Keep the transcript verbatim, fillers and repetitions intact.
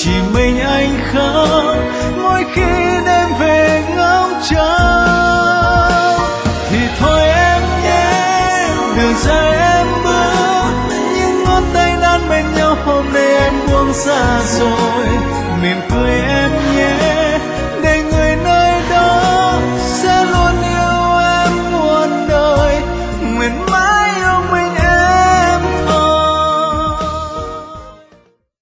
chỉ mình anh khóc mỗi khi đêm về ngóng trông. Thì thôi em nhé, đường dài em bước, những ngón tay đan bên nhau hôm nay em buông xa rồi. Mỉm cười em